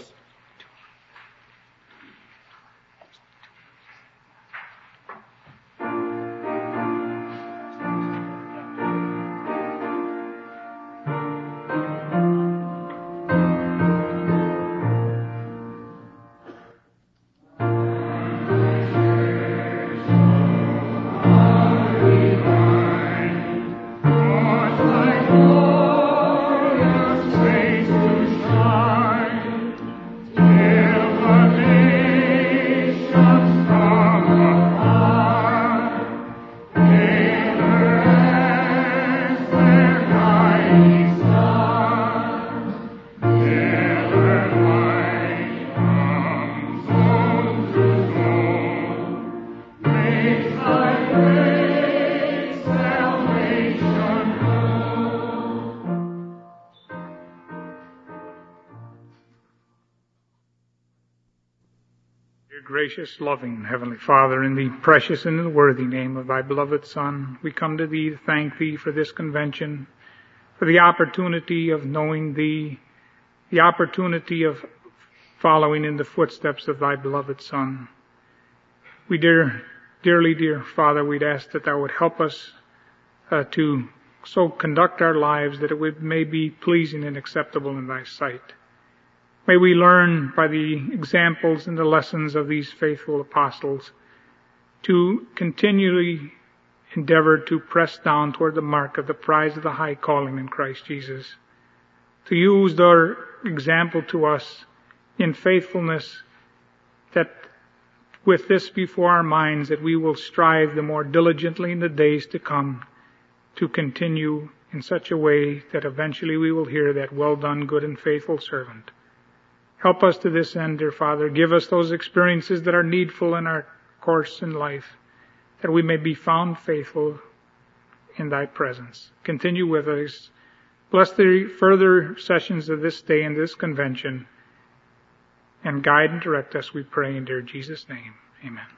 Gracious, loving Heavenly Father, in the precious and the worthy name of Thy beloved Son, we come to Thee to thank Thee for this convention, for the opportunity of knowing Thee, the opportunity of following in the footsteps of Thy beloved Son. We dear, dearly dear Father, we'd ask that Thou would help us uh, to so conduct our lives that it would may be pleasing and acceptable in Thy sight. May we learn by the examples and the lessons of these faithful apostles to continually endeavor to press down toward the mark of the prize of the high calling in Christ Jesus. To use their example to us in faithfulness, that with this before our minds, that we will strive the more diligently in the days to come to continue in such a way that eventually we will hear that well done, good and faithful servant. Help us to this end, dear Father. Give us those experiences that are needful in our course in life, that we may be found faithful in Thy presence. Continue with us. Bless the further sessions of this day and this convention, and guide and direct us, we pray in dear Jesus' name. Amen.